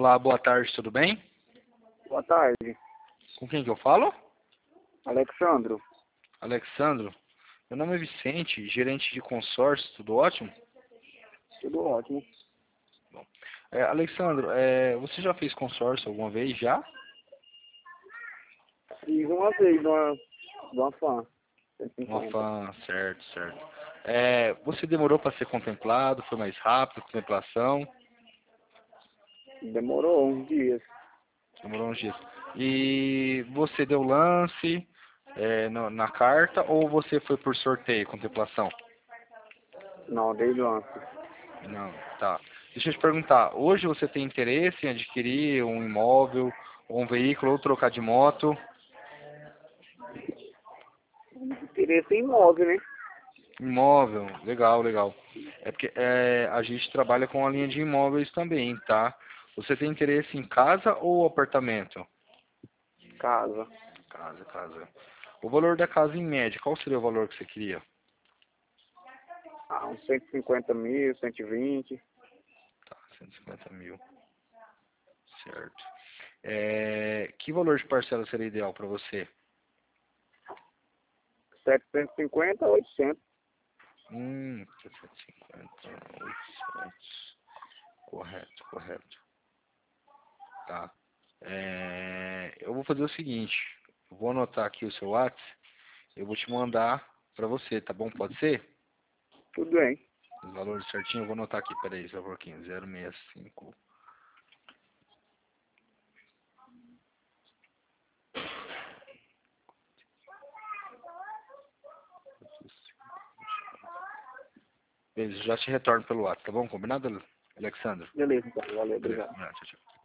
Olá, boa tarde, tudo bem? Boa tarde, Com quem que eu falo? Alexandro. Alexandro. Meu nome é Vicente, gerente de consórcio, tudo ótimo? Tudo ótimo. Alexandro, você já fez consórcio alguma vez já? Fiz uma vez de uma fã, Uma 150. fã, certo, certo. Você demorou para ser contemplado, foi mais rápido, contemplação, Demorou uns dias. demorou uns dias. E você deu lance na carta ou você foi por sorteio, contemplação? Não, dei lance. Não, tá. Deixa eu te perguntar, hoje você tem interesse em adquirir um imóvel, ou um veículo, ou trocar de moto? Interesse em imóvel, né? Imóvel, legal, legal. É porque a gente trabalha com a linha de imóveis também, tá? Você tem interesse em casa ou apartamento? Casa. Casa, casa. O valor da casa em média, qual seria o valor que você queria? Ah, uns 150 mil, 120. Tá, 150 mil, certo. Que valor de parcela seria ideal para você? 750 a 800. 750, 800. Correto, correto. Tá. Eu vou fazer o seguinte, eu vou anotar aqui o seu WhatsApp, eu vou te mandar para você, tá bom? Pode ser? Tudo bem. Os valores certinho, eu vou anotar aqui, peraí, só um pouquinho, 065. Beleza, já te retorno pelo WhatsApp, tá bom? Combinado, Alexandre? Beleza, então. Valeu, Beleza, obrigado. combinado, tchau, tchau.